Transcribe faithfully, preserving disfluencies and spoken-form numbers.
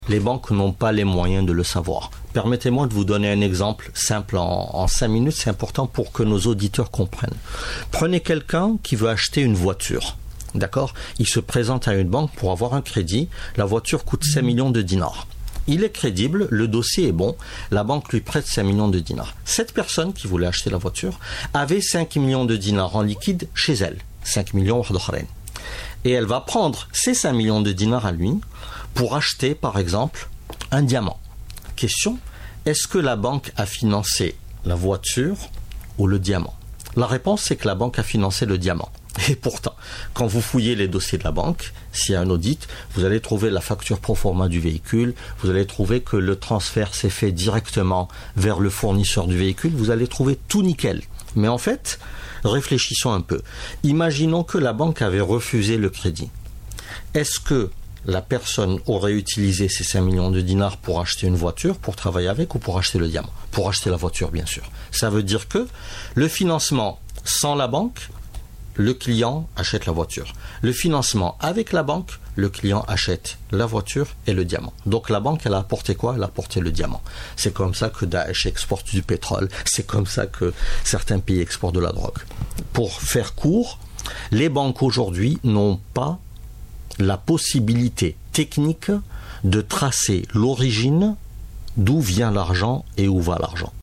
Les banques n'ont pas les moyens de le savoir. Permettez-moi de vous donner un exemple simple en, en cinq minutes, c'est important pour que nos auditeurs comprennent. Prenez quelqu'un qui veut acheter une voiture, d'accord ? Il se présente à une banque pour avoir un crédit, la voiture coûte cinq millions de dinars. Il est crédible, le dossier est bon, la banque lui prête cinq millions de dinars. Cette personne qui voulait acheter la voiture avait cinq millions de dinars en liquide chez elle, cinq millions d'okhren. Et elle va prendre ces cinq millions de dinars à lui pour acheter, par exemple, un diamant. Question, est-ce que la banque a financé la voiture ou le diamant ? La réponse, c'est que la banque a financé le diamant. Et pourtant, quand vous fouillez les dossiers de la banque, s'il y a un audit, vous allez trouver la facture pro forma du véhicule, vous allez trouver que le transfert s'est fait directement vers le fournisseur du véhicule, vous allez trouver tout nickel. Mais en fait, réfléchissons un peu. Imaginons que la banque avait refusé le crédit. Est-ce que la personne aurait utilisé ces cinq millions de dinars pour acheter une voiture, pour travailler avec ou pour acheter le diamant ? Pour acheter la voiture, bien sûr. Ça veut dire que le financement sans la banque, le client achète la voiture. Le financement avec la banque, le client achète la voiture et le diamant. Donc la banque, elle a apporté quoi ? Elle a apporté le diamant. C'est comme ça que Daesh exporte du pétrole. C'est comme ça que certains pays exportent de la drogue. Pour faire court, les banques aujourd'hui n'ont pas la possibilité technique de tracer l'origine, d'où vient l'argent et où va l'argent.